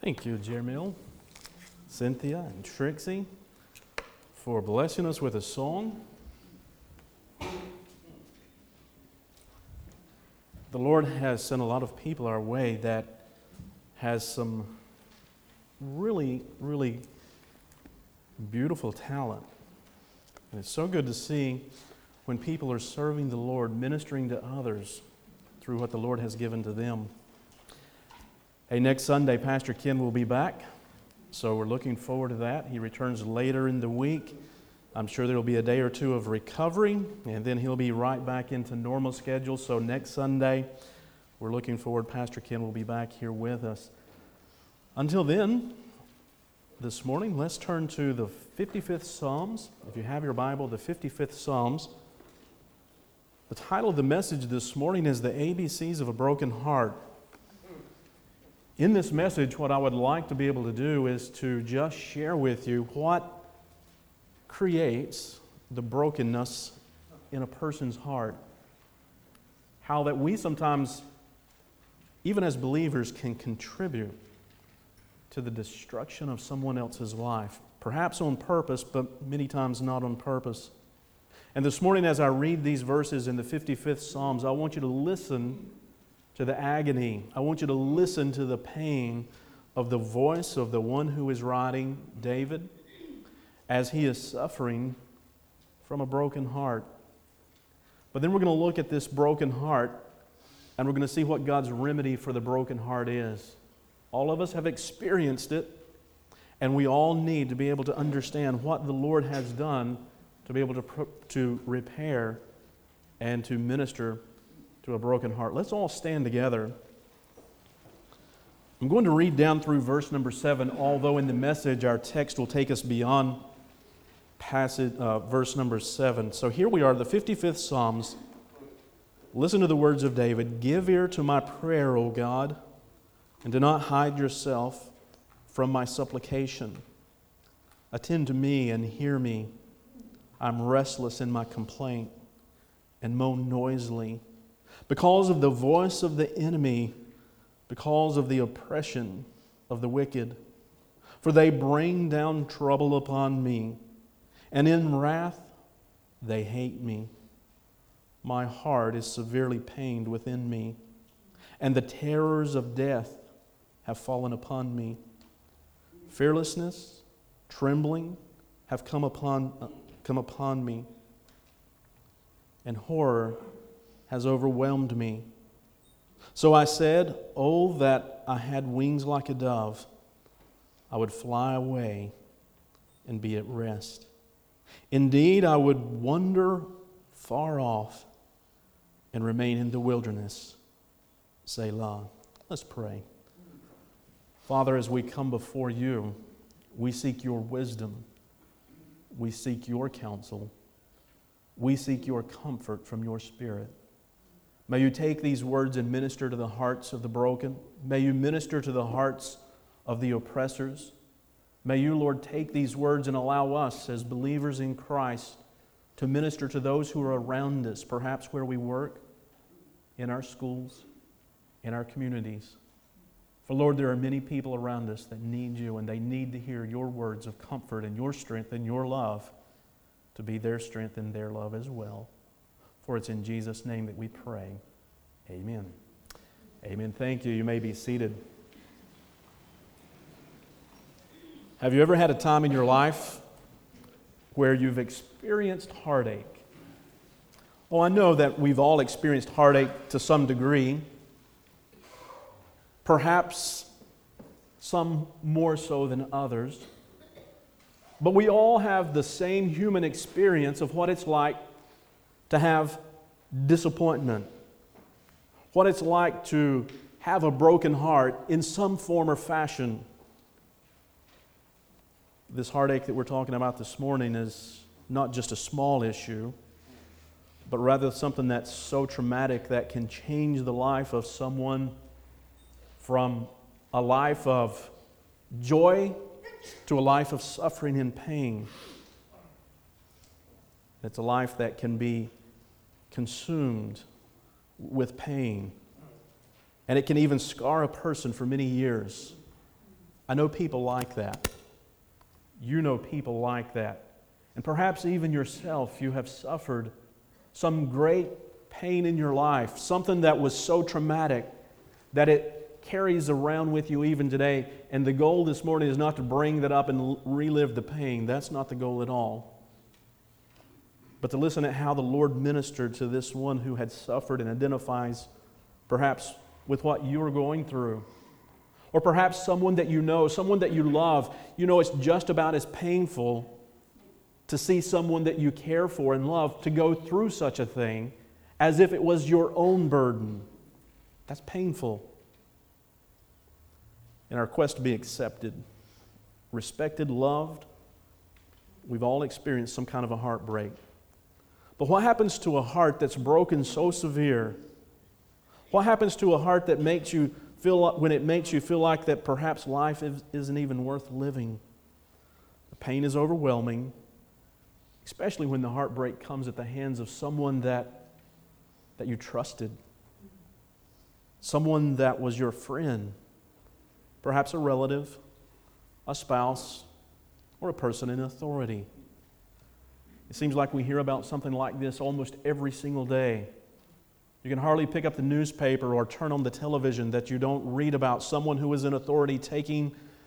Thank you, Jeremiel, Cynthia, and Trixie, for blessing us with a song. The Lord has sent a lot of people our way that has some really, really beautiful talent. And it's so good to see when people are serving the Lord, ministering to others through what the Lord has given to them. Hey, next Sunday, Pastor Ken will be back, so we're looking forward to that. He returns later in the week. I'm sure there will be a day or two of recovery, and then he'll be right back into normal schedule. So next Sunday, we're looking forward. Pastor Ken will be back here with us. Until then, this morning, let's turn to the 55th Psalms. If you have your Bible, the 55th Psalms. The title of the message this morning is The ABCs of a Broken Heart. In this message, what I would like to be able to do is to just share with you what creates the brokenness in a person's heart. How that we sometimes, even as believers, can contribute to the destruction of someone else's life. Perhaps on purpose, but many times not on purpose. And this morning, as I read these verses in the 55th Psalms, I want you to listen to the agony. I want you to listen to the pain of the voice of the one who is writing, David, as he is suffering from a broken heart. But then we're going to look at this broken heart, and we're going to see what God's remedy for the broken heart is. All of us have experienced it, and we all need to be able to understand what the Lord has done to be able to repair and to minister to a broken heart. Let's all stand together. I'm going to read down through verse number 7, although in the message our text will take us beyond verse number 7. So here we are, the 55th Psalms. Listen to the words of David. Give ear to my prayer, O God, and do not hide yourself from my supplication. Attend to me and hear me. I'm restless in my complaint and moan noisily because of the voice of the enemy, because of the oppression of the wicked. For they bring down trouble upon me, and in wrath they hate me. My heart is severely pained within me, and the terrors of death have fallen upon me. Fearlessness, trembling have come upon me, and horror has overwhelmed me. So I said, oh, that I had wings like a dove. I would fly away and be at rest. Indeed, I would wander far off and remain in the wilderness. Selah. Let's pray. Father, as we come before you, we seek your wisdom. We seek your counsel. We seek your comfort from your Spirit. May you take these words and minister to the hearts of the broken. May you minister to the hearts of the oppressors. May you, Lord, take these words and allow us as believers in Christ to minister to those who are around us, perhaps where we work, in our schools, in our communities. For Lord, there are many people around us that need you, and they need to hear your words of comfort and your strength and your love to be their strength and their love as well. For it's in Jesus' name that we pray. Amen. Amen. Thank you. You may be seated. Have you ever had a time in your life where you've experienced heartache? Oh, I know that we've all experienced heartache to some degree. Perhaps some more so than others. But we all have the same human experience of what it's like to have disappointment. What it's like to have a broken heart in some form or fashion. This heartache that we're talking about this morning is not just a small issue, but rather something that's so traumatic that can change the life of someone from a life of joy to a life of suffering and pain. It's a life that can be consumed with pain. And it can even scar a person for many years. I know people like that. You know people like that. And perhaps even yourself, you have suffered some great pain in your life, something that was so traumatic that it carries around with you even today. And the goal this morning is not to bring that up and relive the pain. That's not the goal at all. But to listen at how the Lord ministered to this one who had suffered and identifies perhaps with what you are going through. Or perhaps someone that you know, someone that you love. You know, it's just about as painful to see someone that you care for and love to go through such a thing as if it was your own burden. That's painful. In our quest to be accepted, respected, loved, we've all experienced some kind of a heartbreak. But what happens to a heart that's broken so severe? What happens to a heart that makes you feel, when it makes you feel like that perhaps life isn't even worth living? The pain is overwhelming, especially when the heartbreak comes at the hands of someone that you trusted, someone that was your friend, perhaps a relative, a spouse, or a person in authority. It seems like we hear about something like this almost every single day. You can hardly pick up the newspaper or turn on the television that you don't read about someone who is in authority taking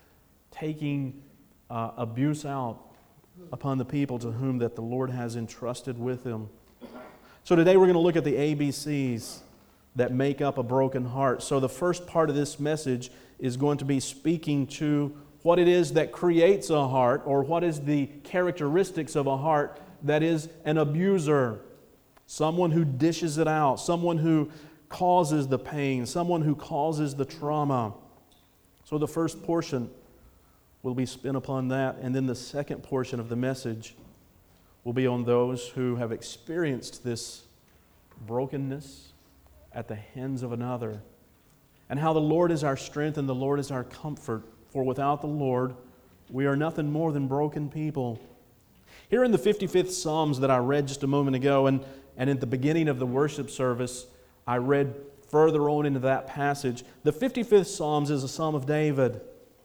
abuse out upon the people to whom that the Lord has entrusted with him. So today we're going to look at the ABCs that make up a broken heart. So the first part of this message is going to be speaking to what it is that creates a heart, or what is the characteristics of a heart that is an abuser. Someone who dishes it out, someone who causes the pain, someone who causes the trauma. So the first portion will be spent upon that, and then the second portion of the message will be on those who have experienced this brokenness at the hands of another, and how the Lord is our strength and the Lord is our comfort. For without the Lord, we are nothing more than broken people. Here in the 55th Psalms that I read just a moment ago, and at the beginning of the worship service, I read further on into that passage. The 55th Psalms is a Psalm of David.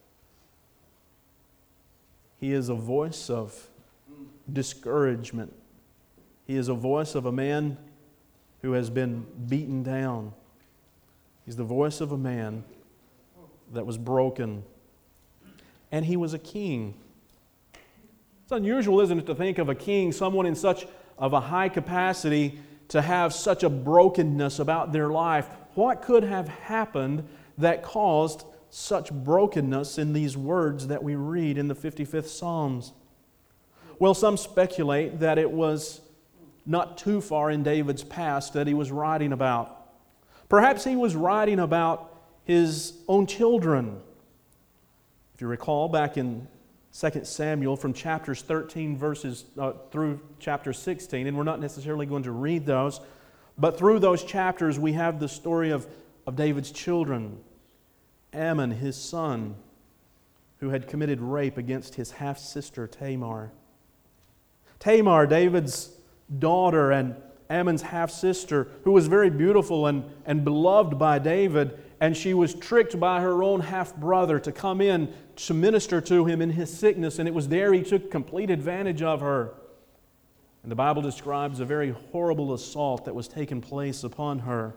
He is a voice of discouragement. He is a voice of a man who has been beaten down. He's the voice of a man that was broken. And he was a king. It's unusual, isn't it, to think of a king, someone in such of a high capacity, to have such a brokenness about their life. What could have happened that caused such brokenness in these words that we read in the 55th Psalms? Well, some speculate that it was not too far in David's past that he was writing about. Perhaps he was writing about his own children. If you recall, back in 2 Samuel, from chapters 13 verses through chapter 16, and we're not necessarily going to read those, but through those chapters we have the story of David's children. Ammon, his son, who had committed rape against his half-sister Tamar. Tamar, David's daughter and Ammon's half-sister, who was very beautiful and beloved by David, and she was tricked by her own half-brother to come in to minister to him in his sickness, and it was there he took complete advantage of her. And the Bible describes a very horrible assault that was taking place upon her.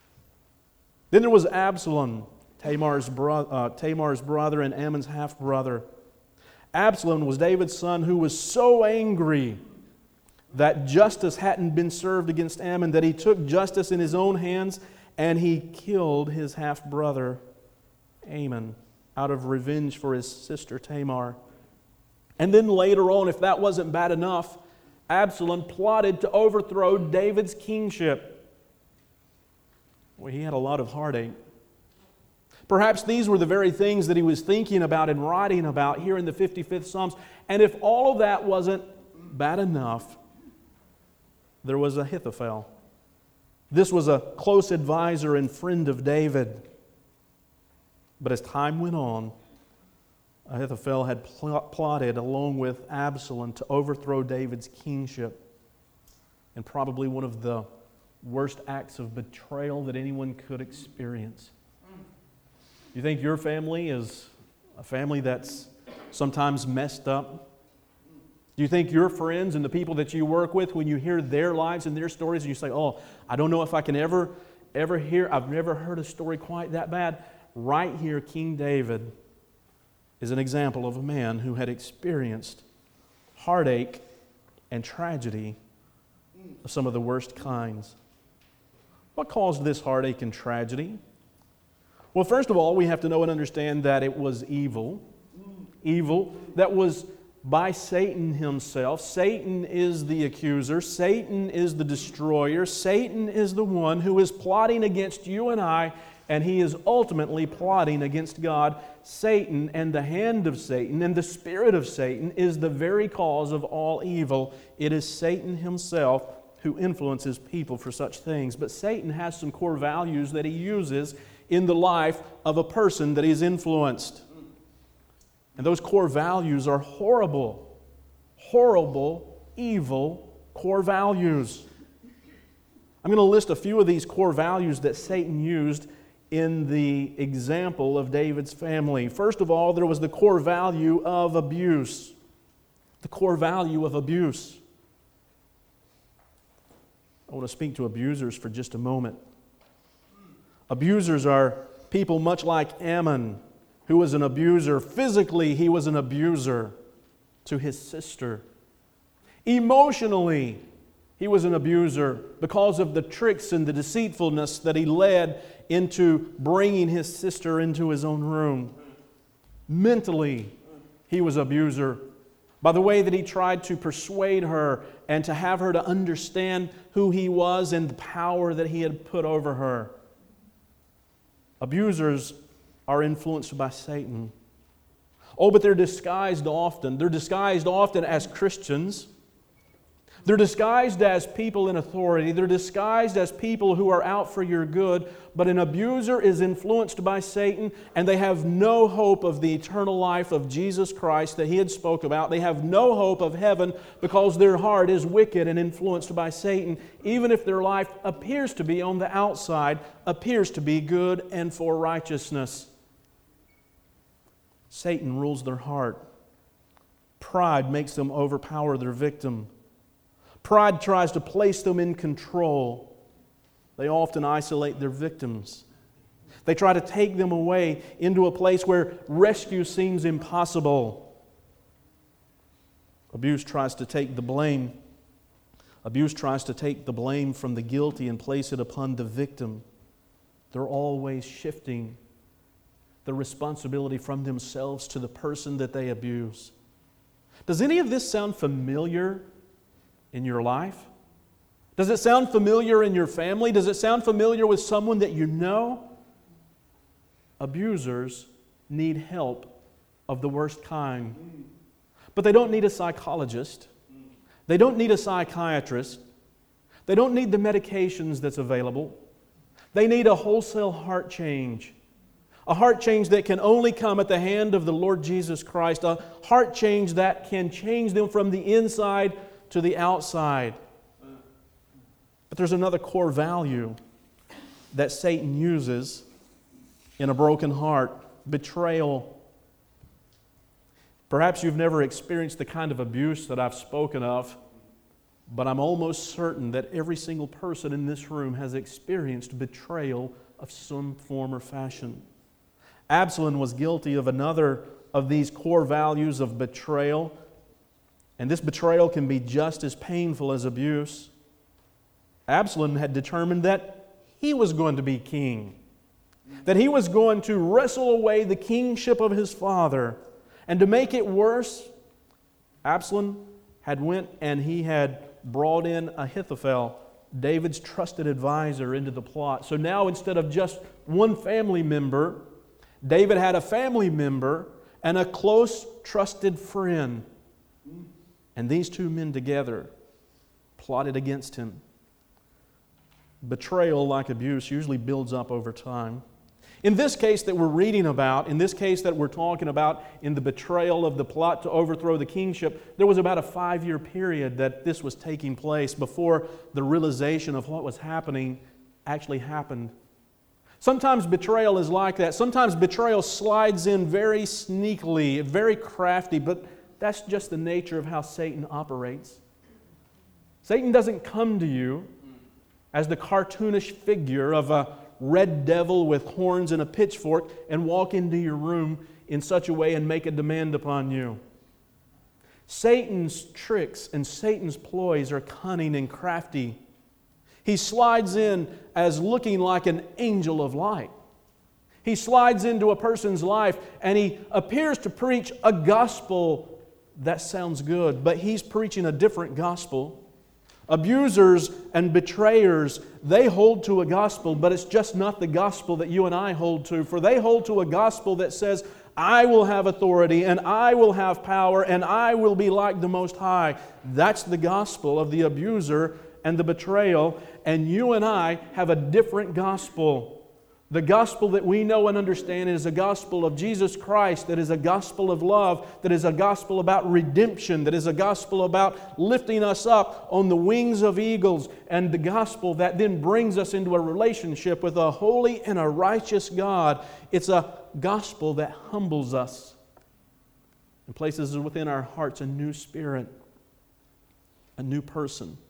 Then there was Absalom, Tamar's brother and Ammon's half-brother. Absalom was David's son, who was so angry that justice hadn't been served against Ammon, that he took justice in his own hands and he killed his half-brother Ammon out of revenge for his sister Tamar. And then later on, if that wasn't bad enough, Absalom plotted to overthrow David's kingship. Well, he had a lot of heartache. Perhaps these were the very things that he was thinking about and writing about here in the 55th Psalms. And if all of that wasn't bad enough, there was Ahithophel. This was a close advisor and friend of David. But as time went on, Ahithophel had plotted along with Absalom to overthrow David's kingship. And probably one of the worst acts of betrayal that anyone could experience. You think your family is A family that's sometimes messed up? Do you think your friends and the people that you work with, when you hear their lives and their stories, and you say, oh, I don't know if I can ever hear, I've never heard a story quite that bad. Right here, King David is an example of a man who had experienced heartache and tragedy of some of the worst kinds. What caused this heartache and tragedy? Well, first of all, we have to know and understand that it was evil. Evil that was by Satan himself. Satan is the accuser. Satan is the destroyer. Satan is the one who is plotting against you and I, and he is ultimately plotting against God. Satan and the hand of Satan and the spirit of Satan is the very cause of all evil. It is Satan himself who influences people for such things. But Satan has some core values that he uses in the life of a person that he's influenced. And those core values are horrible, evil core values. I'm going to list a few of these core values that Satan used in the example of David's family. First of all, there was the core value of abuse. The core value of abuse. I want to speak to abusers for just a moment. Abusers are people much like Ammon, who was an abuser. Physically, he was an abuser to his sister. Emotionally, he was an abuser because of the tricks and the deceitfulness that he led into bringing his sister into his own room. Mentally, he was an abuser by the way that he tried to persuade her and to have her to understand who he was and the power that he had put over her. Abusers are influenced by Satan. Oh, but they're disguised often. They're disguised often as Christians. They're disguised as people in authority. They're disguised as people who are out for your good. But an abuser is influenced by Satan, and they have no hope of the eternal life of Jesus Christ that he had spoke about. They have no hope of heaven because their heart is wicked and influenced by Satan, even if their life appears to be on the outside, appears to be good and for righteousness. Satan rules their heart. Pride makes them overpower their victim. Pride tries to place them in control. They often isolate their victims. They try to take them away into a place where rescue seems impossible. Abuse tries to take the blame. Abuse tries to take the blame from the guilty and place it upon the victim. They're always shifting the responsibility from themselves to the person that they abuse. Does any of this sound familiar in your life? Does it sound familiar in your family? Does it sound familiar with someone that you know? Abusers need help of the worst kind. But they don't need a psychologist. They don't need a psychiatrist. They don't need the medications that's available. They need a wholesale heart change. A heart change that can only come at the hand of the Lord Jesus Christ. A heart change that can change them from the inside to the outside. But there's another core value that Satan uses in a broken heart: betrayal. Perhaps you've never experienced the kind of abuse that I've spoken of, but I'm almost certain that every single person in this room has experienced betrayal of some form or fashion. Absalom was guilty of another of these core values of betrayal. And this betrayal can be just as painful as abuse. Absalom had determined that he was going to be king, that he was going to wrestle away the kingship of his father. And to make it worse, Absalom had went and he had brought in Ahithophel, David's trusted advisor, into the plot. So now instead of just one family member, David had a family member and a close, trusted friend. And these two men together plotted against him. Betrayal, like abuse, usually builds up over time. In this case that we're reading about, in this case that we're talking about, in the betrayal of the plot to overthrow the kingship, there was about a 5-year period that this was taking place before the realization of what was happening actually happened. Sometimes betrayal is like that. Sometimes betrayal slides in very sneakily, very crafty, but that's just the nature of how Satan operates. Satan doesn't come to you as the cartoonish figure of a red devil with horns and a pitchfork and walk into your room in such a way and make a demand upon you. Satan's tricks and Satan's ploys are cunning and crafty. He slides in as looking like an angel of light. He slides into a person's life and he appears to preach a gospel that sounds good, but he's preaching a different gospel. Abusers and betrayers, they hold to a gospel, but it's just not the gospel that you and I hold to. For they hold to a gospel that says, I will have authority and I will have power and I will be like the Most High. That's the gospel of the abuser and the betrayal. And you and I have a different gospel. The gospel that we know and understand is a gospel of Jesus Christ, that is a gospel of love, that is a gospel about redemption, that is a gospel about lifting us up on the wings of eagles, and the gospel that then brings us into a relationship with a holy and a righteous God. It's a gospel that humbles us and places within our hearts a new spirit, a new person.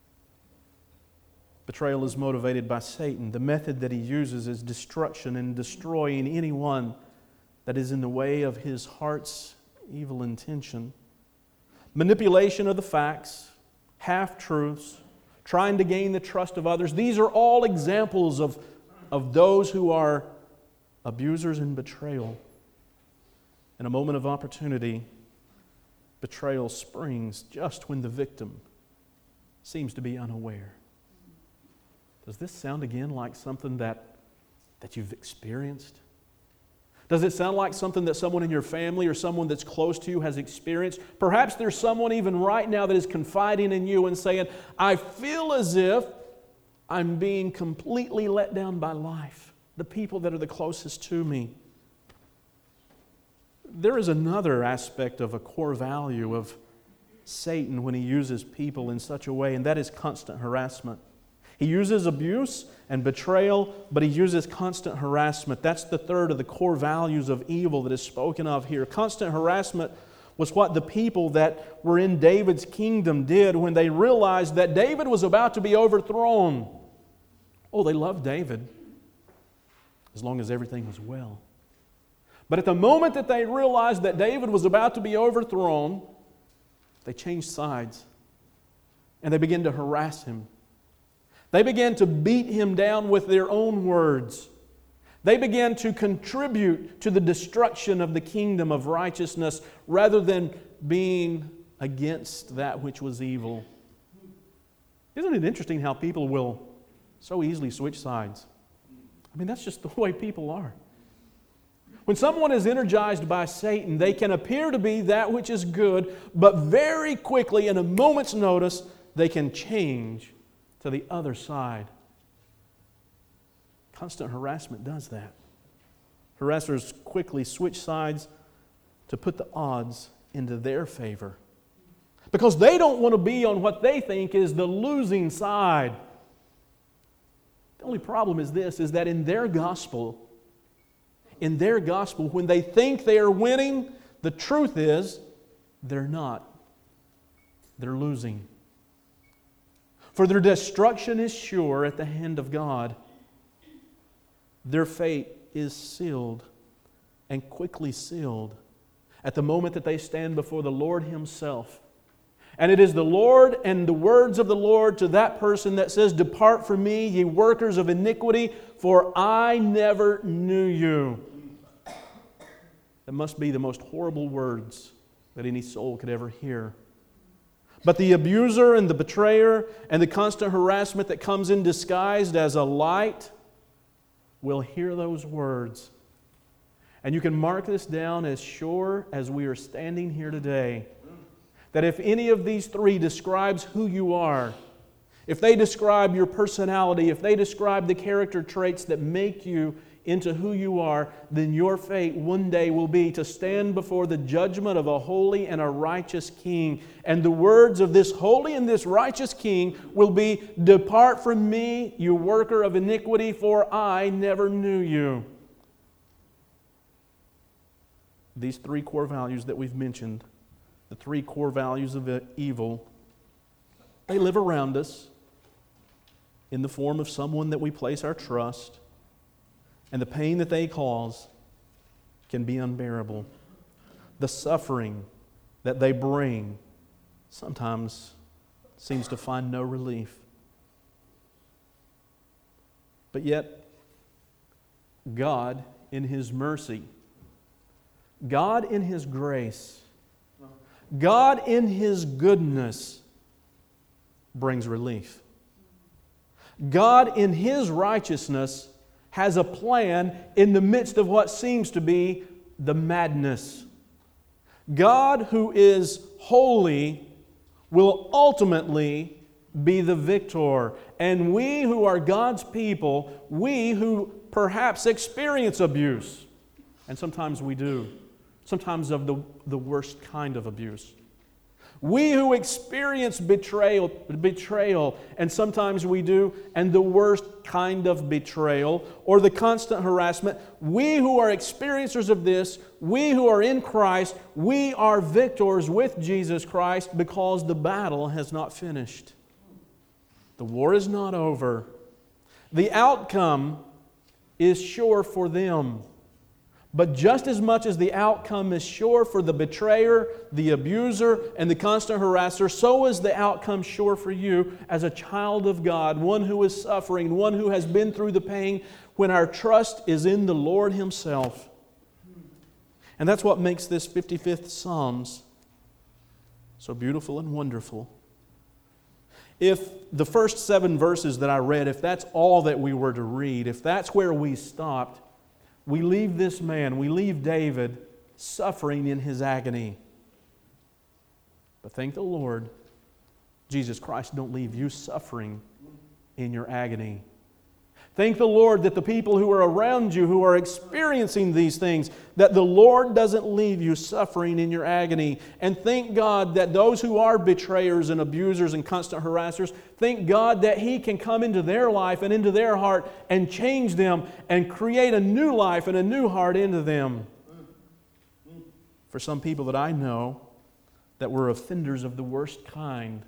Betrayal is motivated by Satan. The method that he uses is destruction and destroying anyone that is in the way of his heart's evil intention. Manipulation of the facts, half-truths, trying to gain the trust of others. These are all examples of those who are abusers in betrayal. In a moment of opportunity, betrayal springs just when the victim seems to be unaware. Does this sound again like something that you've experienced? Does it sound like something that someone in your family or someone that's close to you has experienced? Perhaps there's someone even right now that is confiding in you and saying, I feel as if I'm being completely let down by life, the people that are the closest to me. There is another aspect of a core value of Satan when he uses people in such a way, and that is constant harassment. He uses abuse and betrayal, but he uses constant harassment. That's the third of the core values of evil that is spoken of here. Constant harassment was what the people that were in David's kingdom did when they realized that David was about to be overthrown. Oh, they loved David as long as everything was well. But at the moment that they realized that David was about to be overthrown, they changed sides and they began to harass him. They began to beat him down with their own words. They began to contribute to the destruction of the kingdom of righteousness rather than being against that which was evil. Isn't it interesting how people will so easily switch sides? I mean, that's just the way people are. When someone is energized by Satan, they can appear to be that which is good, but very quickly, in a moment's notice, they can change to the other side. Constant harassment does that. Harassers quickly switch sides to put the odds into their favor because they don't want to be on what they think is the losing side. The only problem is this, is that in their gospel, when they think they are winning, the truth is they're not. They're losing. For their destruction is sure at the hand of God. Their fate is sealed and quickly sealed at the moment that they stand before the Lord Himself. And it is the Lord and the words of the Lord to that person that says, Depart from me, ye workers of iniquity, for I never knew you. That must be the most horrible words that any soul could ever hear. But the abuser and the betrayer and the constant harassment that comes in disguised as a light will hear those words. And you can mark this down as sure as we are standing here today, that if any of these three describes who you are, if they describe your personality, if they describe the character traits that make you into who you are, then your fate one day will be to stand before the judgment of a holy and a righteous King. And the words of this holy and this righteous King will be, "Depart from me, you worker of iniquity, for I never knew you." These three core values that we've mentioned, the three core values of evil, they live around us in the form of someone that we place our trust, and the pain that they cause can be unbearable. The suffering that they bring sometimes seems to find no relief. But yet, God in His mercy, God in His grace, God in His goodness brings relief. God in His righteousness has a plan in the midst of what seems to be the madness. God, who is holy, will ultimately be the victor. And we who are God's people, we who perhaps experience abuse, and sometimes we do, sometimes of the worst kind of abuse. We who experience betrayal, and sometimes we do, and the worst kind of betrayal, or the constant harassment, we who are experiencers of this, we who are in Christ, we are victors with Jesus Christ because the battle has not finished. The war is not over. The outcome is sure for them. But just as much as the outcome is sure for the betrayer, the abuser, and the constant harasser, so is the outcome sure for you as a child of God, one who is suffering, one who has been through the pain, when our trust is in the Lord Himself. And that's what makes this 55th Psalms so beautiful and wonderful. If the first 7 verses that I read, if that's all that we were to read, if that's where we stopped, we leave this man, we leave David suffering in his agony. But thank the Lord, Jesus Christ don't leave you suffering in your agony. Thank the Lord that the people who are around you, who are experiencing these things, that the Lord doesn't leave you suffering in your agony. And thank God that those who are betrayers and abusers and constant harassers, thank God that He can come into their life and into their heart and change them and create a new life and a new heart into them. For some people that I know that were offenders of the worst kind,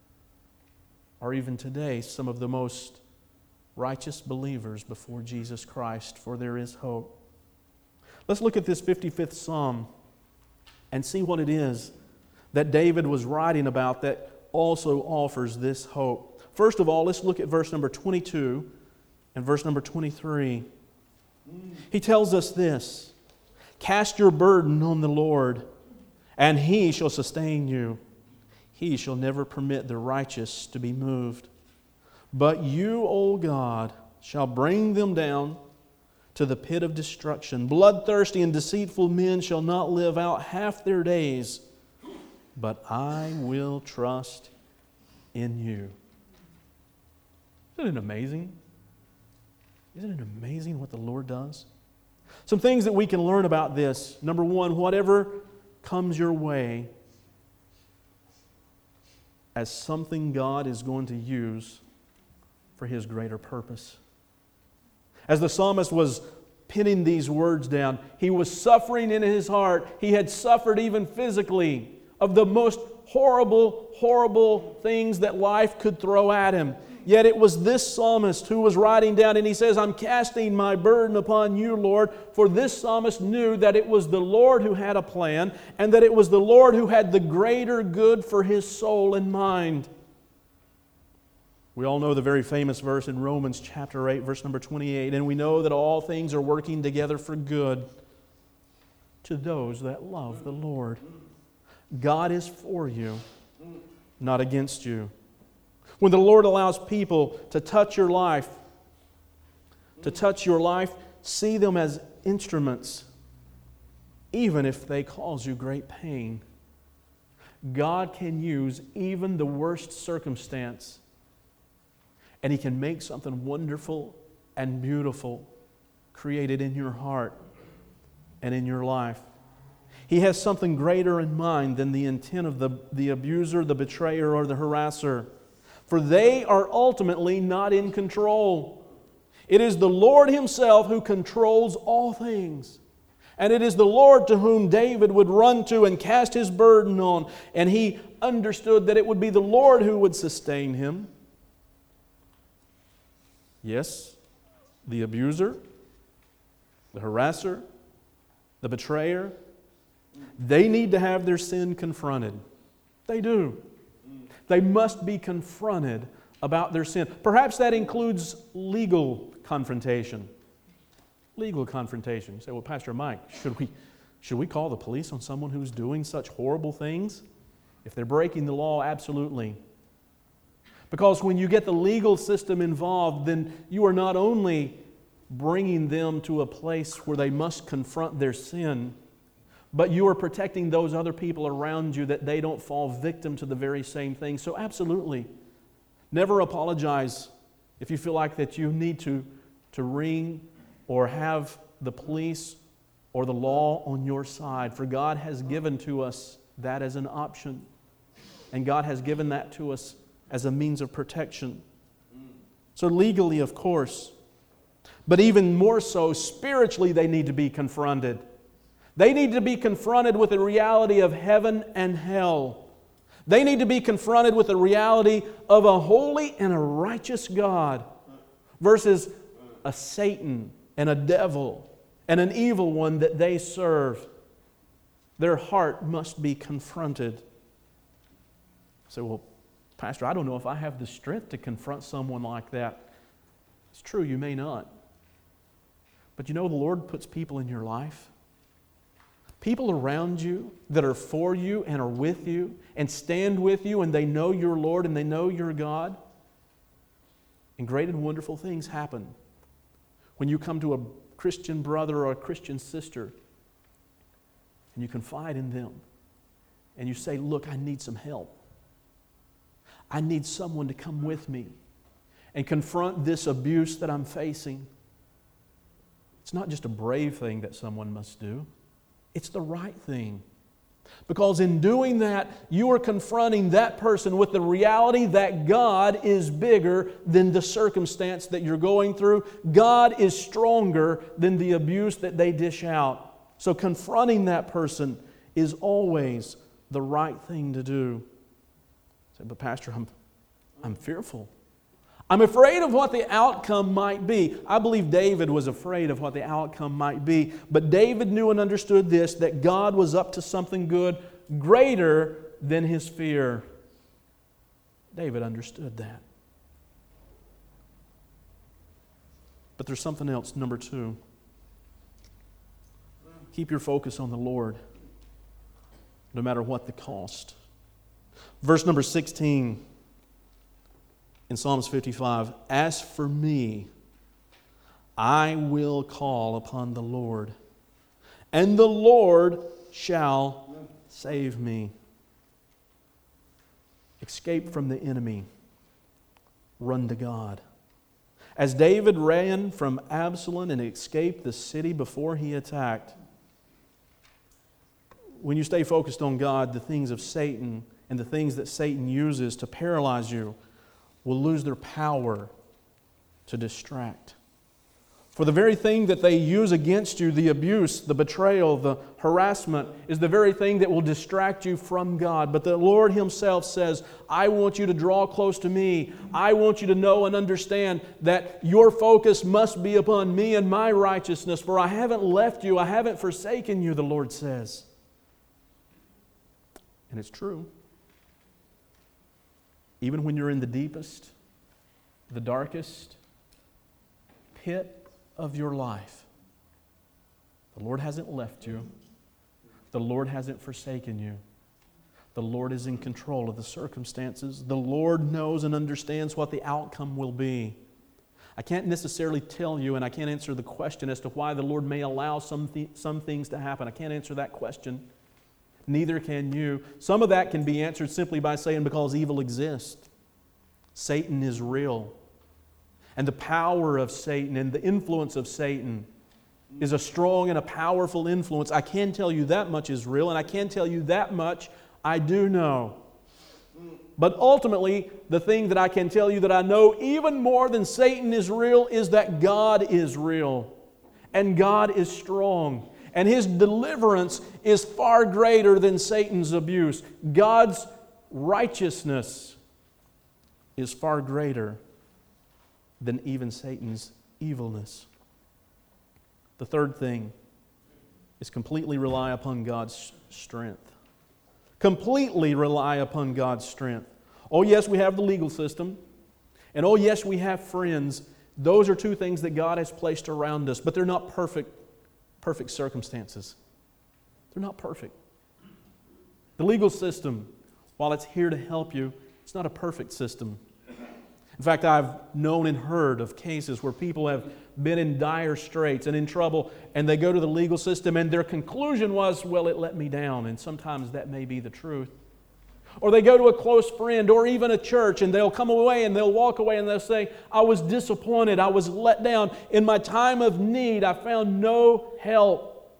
are even today some of the most righteous believers before Jesus Christ, for there is hope. Let's look at this 55th Psalm and see what it is that David was writing about that also offers this hope. First of all, let's look at verse number 22 and verse number 23. He tells us this: "Cast your burden on the Lord, and He shall sustain you. He shall never permit the righteous to be moved. But you, O God, shall bring them down to the pit of destruction. Bloodthirsty and deceitful men shall not live out half their days, but I will trust in you." Isn't it amazing? Isn't it amazing what the Lord does? Some things that we can learn about this. Number one, whatever comes your way as something God is going to use for His greater purpose. As the psalmist was penning these words down, he was suffering in his heart. He had suffered even physically of the most horrible, horrible things that life could throw at him. Yet it was this psalmist who was writing down, and he says, "I'm casting my burden upon you, Lord." For this psalmist knew that it was the Lord who had a plan, and that it was the Lord who had the greater good for his soul and mind. We all know the very famous verse in Romans chapter 8, verse number 28, "And we know that all things are working together for good to those that love the Lord." God is for you, not against you. When the Lord allows people to touch your life, see them as instruments, even if they cause you great pain. God can use even the worst circumstance, and He can make something wonderful and beautiful, created in your heart and in your life. He has something greater in mind than the intent of the abuser, the betrayer, or the harasser. For they are ultimately not in control. It is the Lord Himself who controls all things. And it is the Lord to whom David would run to and cast his burden on. And he understood that it would be the Lord who would sustain him. Yes, the abuser, the harasser, the betrayer, they need to have their sin confronted. They do. They must be confronted about their sin. Perhaps that includes legal confrontation. Legal confrontation. You say, well, Pastor Mike, should we call the police on someone who's doing such horrible things? If they're breaking the law, absolutely. Because when you get the legal system involved, then you are not only bringing them to a place where they must confront their sin, but you are protecting those other people around you that they don't fall victim to the very same thing. So absolutely, never apologize if you feel like that you need to ring or have the police or the law on your side. For God has given to us that as an option. And God has given that to us as a means of protection. So legally, of course. But even more so, spiritually, they need to be confronted. They need to be confronted with the reality of heaven and hell. They need to be confronted with the reality of a holy and a righteous God versus a Satan and a devil and an evil one that they serve. Their heart must be confronted. So, well, Pastor, I don't know if I have the strength to confront someone like that. It's true, you may not. But you know, the Lord puts people in your life. People around you that are for you and are with you and stand with you, and they know your Lord and they know your God. And great and wonderful things happen when you come to a Christian brother or a Christian sister and you confide in them and you say, look, I need some help. I need someone to come with me and confront this abuse that I'm facing. It's not just a brave thing that someone must do. It's the right thing. Because in doing that, you are confronting that person with the reality that God is bigger than the circumstance that you're going through. God is stronger than the abuse that they dish out. So confronting that person is always the right thing to do. Say, but Pastor, I'm fearful. I'm afraid of what the outcome might be. I believe David was afraid of what the outcome might be. But David knew and understood this, that God was up to something good greater than his fear. David understood that. But there's something else, number 2. Keep your focus on the Lord, no matter what the cost. Verse number 16. In Psalms 55, as for me, I will call upon the Lord, and the Lord shall save me. Escape from the enemy. Run to God. As David ran from Absalom and escaped the city before he attacked, when you stay focused on God, the things of Satan and the things that Satan uses to paralyze you will lose their power to distract. For the very thing that they use against you, the abuse, the betrayal, the harassment, is the very thing that will distract you from God. But the Lord Himself says, I want you to draw close to me. I want you to know and understand that your focus must be upon me and my righteousness, for I haven't left you, I haven't forsaken you, the Lord says. And it's true. Even when you're in the deepest, the darkest pit of your life, the Lord hasn't left you. The Lord hasn't forsaken you. The Lord is in control of the circumstances. The Lord knows and understands what the outcome will be. I can't necessarily tell you, and I can't answer the question as to why the Lord may allow some things to happen. I can't answer that question. Neither can you. Some of that can be answered simply by saying because evil exists. Satan is real. And the power of Satan and the influence of Satan is a strong and a powerful influence. I can tell you that much is real, and I can tell you that much I do know. But ultimately, the thing that I can tell you that I know even more than Satan is real is that God is real. And God is strong. And His deliverance is far greater than Satan's abuse. God's righteousness is far greater than even Satan's evilness. The third thing is completely rely upon God's strength. Completely rely upon God's strength. Oh yes, we have the legal system. And oh yes, we have friends. Those are two things that God has placed around us, but they're not perfect circumstances. They're not perfect. The legal system, while it's here to help you, it's not a perfect system. In fact, I've known and heard of cases where people have been in dire straits and in trouble, and they go to the legal system, and their conclusion was, well, it let me down, and sometimes that may be the truth. Or they go to a close friend or even a church, and they'll come away and they'll walk away and they'll say, I was disappointed, I was let down. In my time of need, I found no help.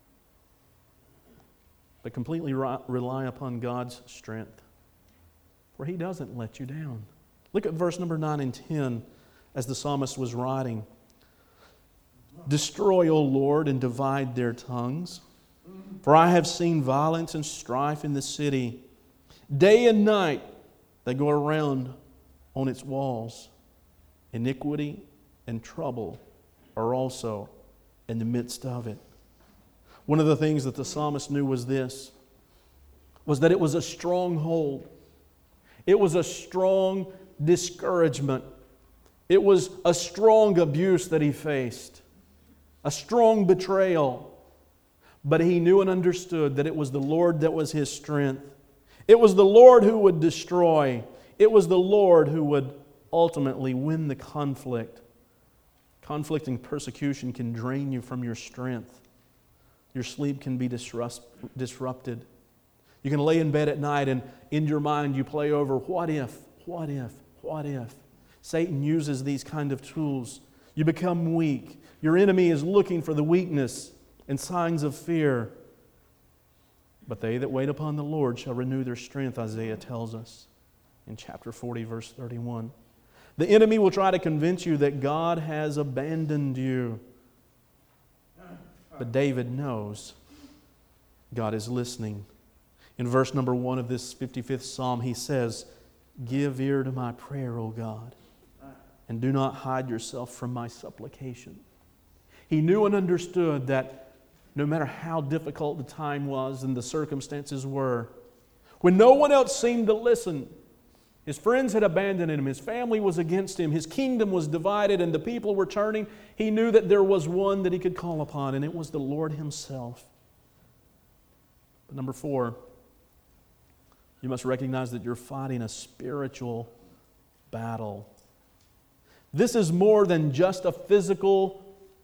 But completely rely upon God's strength, for He doesn't let you down. Look at verse number 9 and 10 as the psalmist was writing. Destroy, O Lord, and divide their tongues, for I have seen violence and strife in the city. Day and night they go around on its walls. Iniquity and trouble are also in the midst of it. One of the things that the psalmist knew was this, was that it was a stronghold. It was a strong discouragement. It was a strong abuse that he faced, a strong betrayal. But he knew and understood that it was the Lord that was his strength. It was the Lord who would destroy. It was the Lord who would ultimately win the conflict. Conflict and persecution can drain you from your strength. Your sleep can be disrupted. You can lay in bed at night and in your mind you play over, what if? Satan uses these kind of tools. You become weak. Your enemy is looking for the weakness and signs of fear. But they that wait upon the Lord shall renew their strength, Isaiah tells us in chapter 40, verse 31. The enemy will try to convince you that God has abandoned you. But David knows God is listening. In verse number 1 of this 55th Psalm, he says, give ear to my prayer, O God, and do not hide yourself from my supplication. He knew and understood that no matter how difficult the time was and the circumstances were, when no one else seemed to listen, his friends had abandoned him, his family was against him, his kingdom was divided, and the people were turning, he knew that there was one that he could call upon, and it was the Lord Himself. But number 4, you must recognize that you're fighting a spiritual battle. This is more than just a physical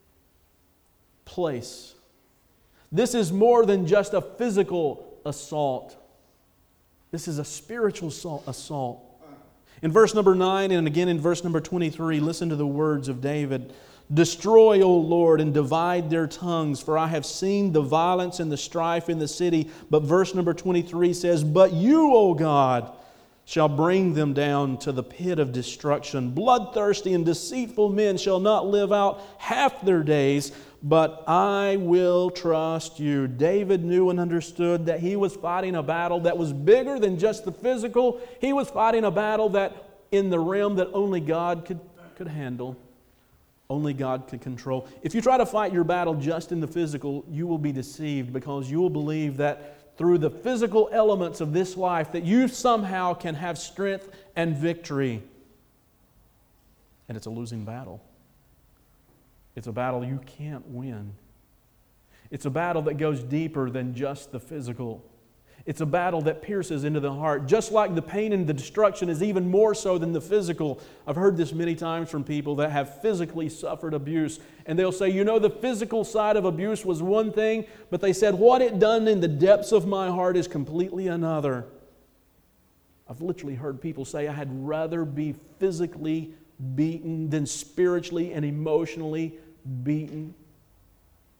place. This is more than just a physical assault. This is a spiritual assault. In verse number 9 and again in verse number 23, listen to the words of David. Destroy, O Lord, and divide their tongues, for I have seen the violence and the strife in the city. But verse number 23 says, but you, O God, shall bring them down to the pit of destruction. Bloodthirsty and deceitful men shall not live out half their days, but I will trust you. David knew and understood that he was fighting a battle that was bigger than just the physical. He was fighting a battle that in the realm that only God could handle. Only God could control. If you try to fight your battle just in the physical, you will be deceived, because you will believe that through the physical elements of this life that you somehow can have strength and victory. And it's a losing battle. It's a battle you can't win. It's a battle that goes deeper than just the physical. It's a battle that pierces into the heart. Just like the pain and the destruction is even more so than the physical. I've heard this many times from people that have physically suffered abuse. And they'll say, you know, the physical side of abuse was one thing, but they said, what it done in the depths of my heart is completely another. I've literally heard people say, I had rather be physically beaten than spiritually and emotionally beaten.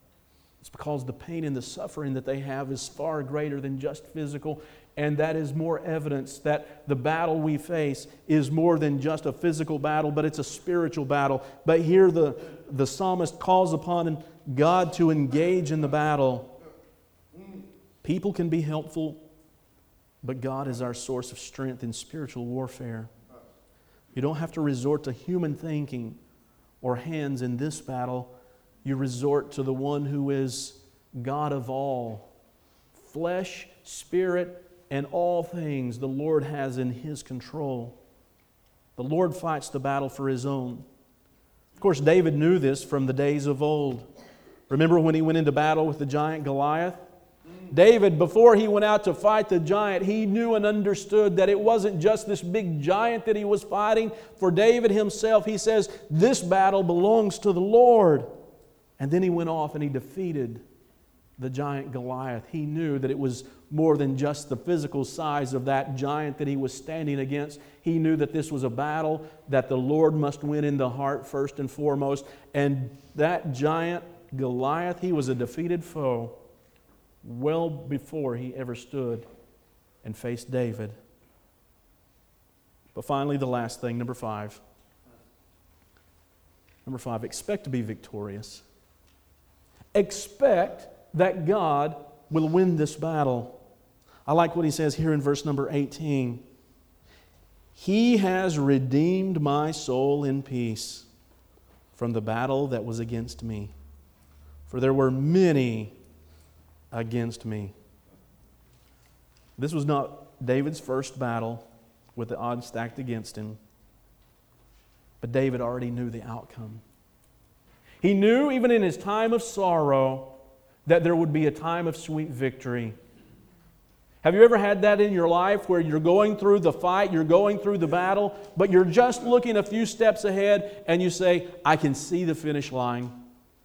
It's because the pain and the suffering that they have is far greater than just physical, and that is more evidence that the battle we face is more than just a physical battle, but it's a spiritual battle. But here the psalmist calls upon God to engage in the battle. People can be helpful, but God is our source of strength in spiritual warfare. You don't have to resort to human thinking or hands in this battle. You resort to the one who is God of all. Flesh, spirit, and all things the Lord has in His control. The Lord fights the battle for His own. Of course, David knew this from the days of old. Remember when he went into battle with the giant Goliath? David, before he went out to fight the giant, he knew and understood that it wasn't just this big giant that he was fighting. For David himself, he says, this battle belongs to the Lord. And then he went off and he defeated the giant Goliath. He knew that it was more than just the physical size of that giant that he was standing against. He knew that this was a battle that the Lord must win in the heart first and foremost. And that giant Goliath, he was a defeated foe well before he ever stood and faced David. But finally, the last thing, number 5. Number 5, expect to be victorious. Expect that God will win this battle. I like what he says here in verse number 18. He has redeemed my soul in peace from the battle that was against me. For there were many against me. This was not David's first battle with the odds stacked against him. But David already knew the outcome. He knew even in his time of sorrow that there would be a time of sweet victory. Have you ever had that in your life where you're going through the fight, you're going through the battle, but you're just looking a few steps ahead and you say, I can see the finish line.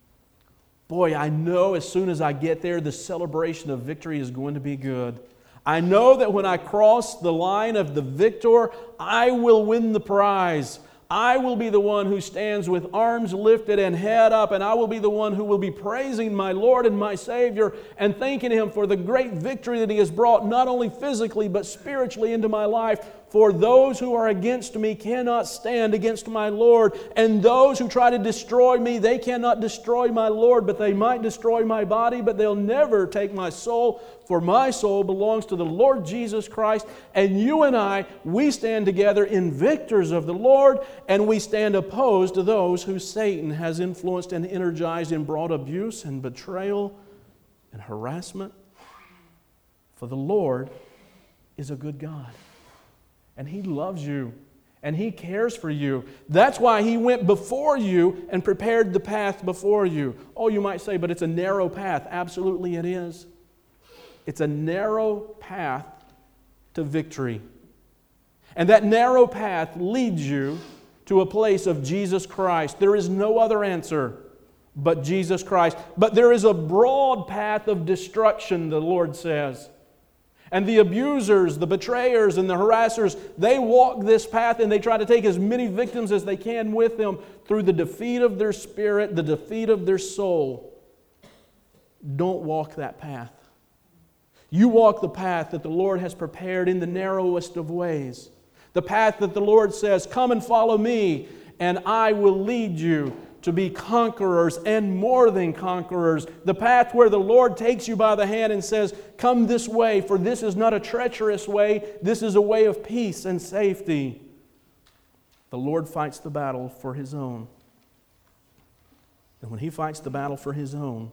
Boy, I know as soon as I get there, the celebration of victory is going to be good. I know that when I cross the line of the victor, I will win the prize. I will be the one who stands with arms lifted and head up, and I will be the one who will be praising my Lord and my Savior and thanking Him for the great victory that He has brought not only physically but spiritually into my life. For those who are against me cannot stand against my Lord, and those who try to destroy me, they cannot destroy my Lord, but they might destroy my body, but they'll never take my soul, for my soul belongs to the Lord Jesus Christ. And you and I, we stand together in victors of the Lord, and we stand opposed to those who Satan has influenced and energized and brought abuse and betrayal and harassment. For the Lord is a good God. And He loves you. And He cares for you. That's why He went before you and prepared the path before you. Oh, you might say, but it's a narrow path. Absolutely it is. It's a narrow path to victory. And that narrow path leads you to a place of Jesus Christ. There is no other answer but Jesus Christ. But there is a broad path of destruction, the Lord says. And the abusers, the betrayers, and the harassers, they walk this path and they try to take as many victims as they can with them through the defeat of their spirit, the defeat of their soul. Don't walk that path. You walk the path that the Lord has prepared in the narrowest of ways. The path that the Lord says, come and follow me, and I will lead you to be conquerors and more than conquerors. The path where the Lord takes you by the hand and says, come this way, for this is not a treacherous way. This is a way of peace and safety. The Lord fights the battle for His own. And when He fights the battle for His own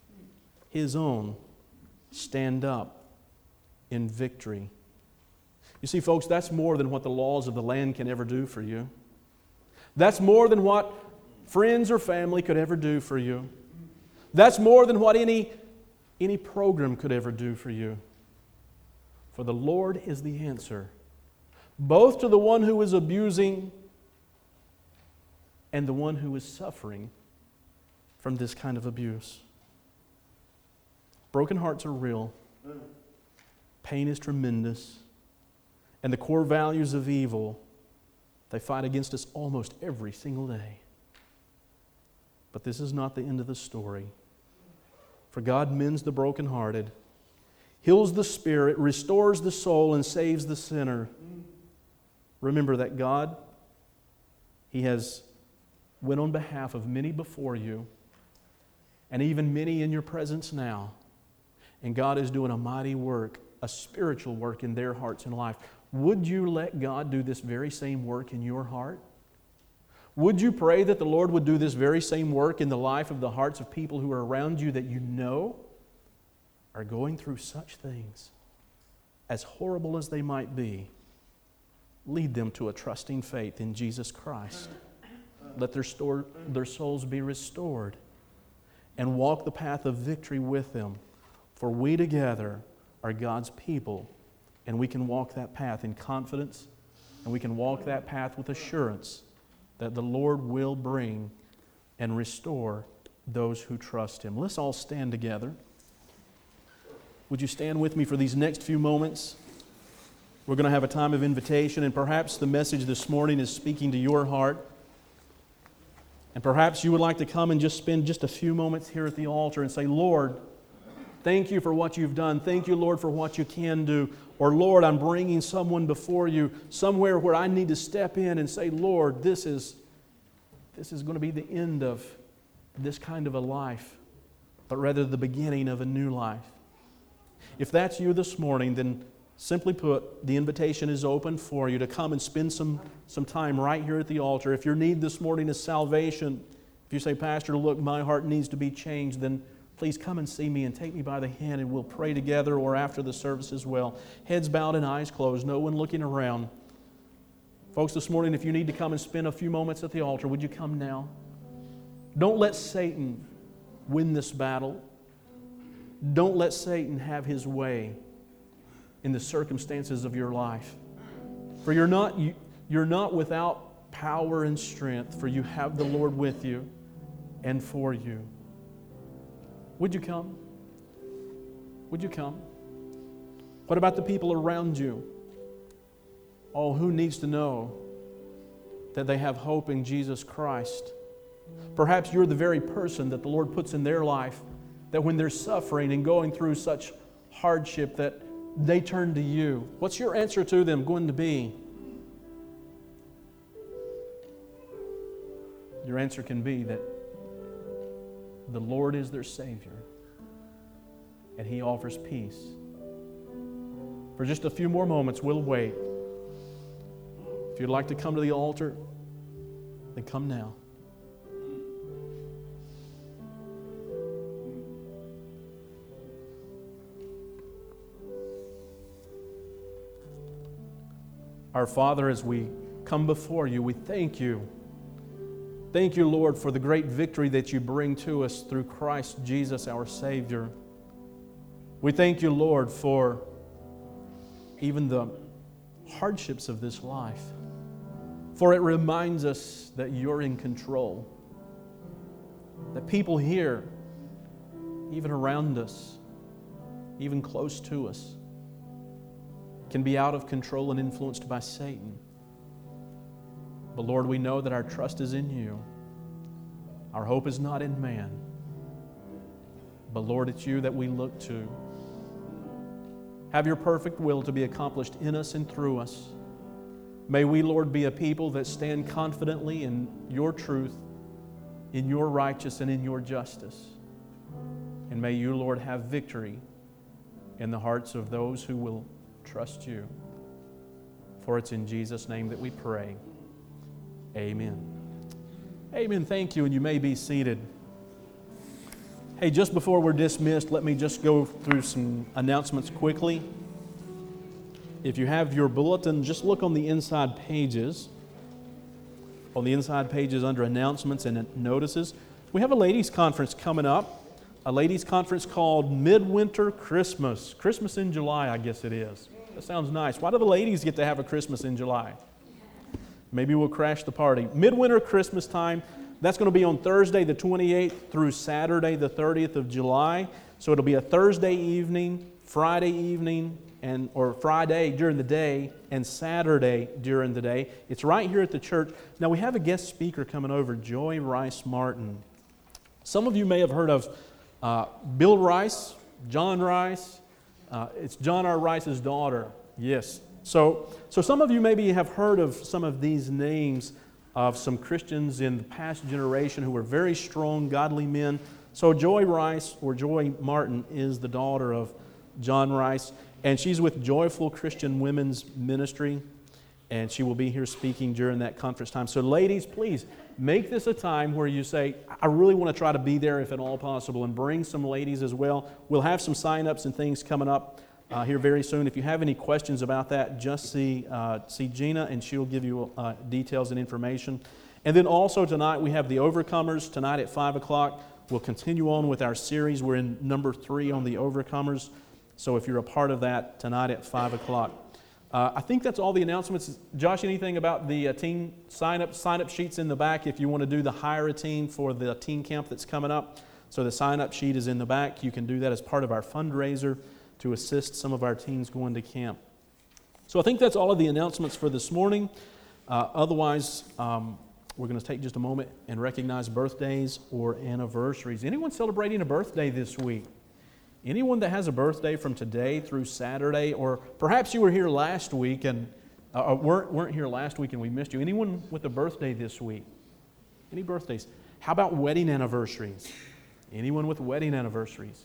stand up in victory. You see, folks, that's more than what the laws of the land can ever do for you. That's more than what friends or family could ever do for you. That's more than what any program could ever do for you. For the Lord is the answer, both to the one who is abusing and the one who is suffering from this kind of abuse. Broken hearts are real. Pain is tremendous. And the core values of evil, they fight against us almost every single day. But this is not the end of the story. For God mends the brokenhearted, heals the spirit, restores the soul, and saves the sinner. Remember that God, He has went on behalf of many before you, and even many in your presence now. And God is doing a mighty work, a spiritual work in their hearts and life. Would you let God do this very same work in your heart? Would you pray that the Lord would do this very same work in the life of the hearts of people who are around you that you know are going through such things, as horrible as they might be? Lead them to a trusting faith in Jesus Christ. Let their souls be restored, and walk the path of victory with them. For we together are God's people, and we can walk that path in confidence, and we can walk that path with assurance that the Lord will bring and restore those who trust Him. Let's all stand together. Would you stand with me for these next few moments? We're going to have a time of invitation, and perhaps the message this morning is speaking to your heart. And perhaps you would like to come and just spend just a few moments here at the altar and say, Lord, thank you for what you've done. Thank you, Lord, for what you can do. Or, Lord, I'm bringing someone before you, somewhere where I need to step in and say, Lord, this is going to be the end of this kind of a life, but rather the beginning of a new life. If that's you this morning, then simply put, the invitation is open for you to come and spend some time right here at the altar. If your need this morning is salvation, if you say, Pastor, look, my heart needs to be changed, then please come and see me and take me by the hand, and we'll pray together or after the service as well. Heads bowed and eyes closed, no one looking around. Folks, this morning, if you need to come and spend a few moments at the altar, would you come now? Don't let Satan win this battle. Don't let Satan have his way in the circumstances of your life. For you're not without power and strength, for you have the Lord with you and for you. Would you come? Would you come? What about the people around you? Oh, who needs to know that they have hope in Jesus Christ? Perhaps you're the very person that the Lord puts in their life, that when they're suffering and going through such hardship, that they turn to you. What's your answer to them going to be? Your answer can be that the Lord is their Savior, and He offers peace. For just a few more moments, we'll wait. If you'd like to come to the altar, then come now. Our Father, as we come before you, we thank you. Thank you, Lord, for the great victory that you bring to us through Christ Jesus, our Savior. We thank you, Lord, for even the hardships of this life, for it reminds us that you're in control, that people here, even around us, even close to us, can be out of control and influenced by Satan. But Lord, we know that our trust is in you. Our hope is not in man. But Lord, it's you that we look to. Have your perfect will to be accomplished in us and through us. May we, Lord, be a people that stand confidently in your truth, in your righteousness, and in your justice. And may you, Lord, have victory in the hearts of those who will trust you. For it's in Jesus' name that we pray. Amen. Amen. Thank you, and you may be seated. Hey, just before we're dismissed, let me just go through some announcements quickly. If you have your bulletin, just look on the inside pages. On the inside pages under announcements and notices. We have a ladies' conference coming up. A ladies' conference called Midwinter Christmas. Christmas in July, I guess it is. That sounds nice. Why do the ladies get to have a Christmas in July? Maybe we'll crash the party. Midwinter Christmas time. That's going to be on Thursday the 28th through Saturday the 30th of July. So it'll be a Thursday evening, Friday evening, or Friday during the day, and Saturday during the day. It's right here at the church. Now we have a guest speaker coming over, Joy Rice Martin. Some of you may have heard of Bill Rice, John Rice. It's John R. Rice's daughter. Yes. So some of you maybe have heard of some of these names of some Christians in the past generation who were very strong, godly men. So Joy Rice, or Joy Martin, is the daughter of John Rice, and she's with Joyful Christian Women's Ministry, and she will be here speaking during that conference time. So ladies, please make this a time where you say, I really want to try to be there if at all possible, and bring some ladies as well. We'll have some sign-ups and things coming up here very soon. If you have any questions about that, just see Gina, and she'll give you details and information. And then also tonight we have the Overcomers. Tonight at 5 o'clock, we'll continue on with our series. We're in number 3 on the Overcomers. So if you're a part of that, tonight at 5 o'clock. I think that's all the announcements. Josh, anything about the teen sign-up sheets in the back if you want to do the hire a teen for the teen camp that's coming up? So the sign-up sheet is in the back. You can do that as part of our fundraiser to assist some of our teens going to camp. So I think that's all of the announcements for this morning. Otherwise, we're going to take just a moment and recognize birthdays or anniversaries. Anyone celebrating a birthday this week? Anyone that has a birthday from today through Saturday, or perhaps you were here last week and weren't here last week and we missed you. Anyone with a birthday this week? Any birthdays? How about wedding anniversaries? Anyone with wedding anniversaries?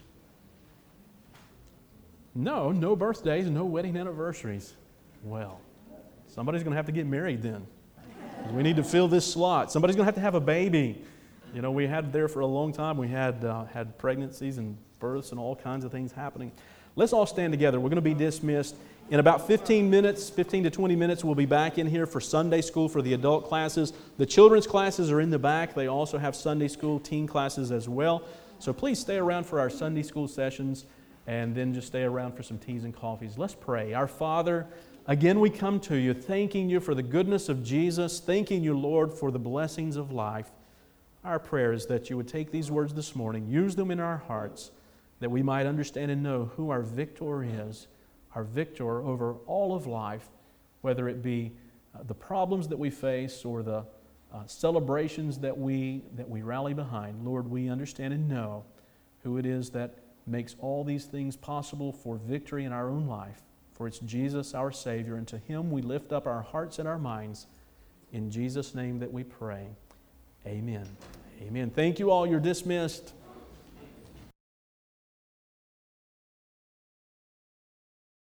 No birthdays, no wedding anniversaries. Well, somebody's going to have to get married then. We need to fill this slot. Somebody's going to have a baby. You know, we had there for a long time. We had pregnancies and births and all kinds of things happening. Let's all stand together. We're going to be dismissed. In about 15 to 20 minutes, we'll be back in here for Sunday school for the adult classes. The children's classes are in the back. They also have Sunday school teen classes as well. So please stay around for our Sunday school sessions, and then just stay around for some teas and coffees. Let's pray. Our Father, again we come to you, thanking you for the goodness of Jesus, thanking you, Lord, for the blessings of life. Our prayer is that you would take these words this morning, use them in our hearts, that we might understand and know who our victor is, our victor over all of life, whether it be the problems that we face or the celebrations that we rally behind. Lord, we understand and know who it is that makes all these things possible for victory in our own life. For it's Jesus, our Savior, and to Him we lift up our hearts and our minds. In Jesus' name that we pray. Amen. Amen. Thank you all. You're dismissed.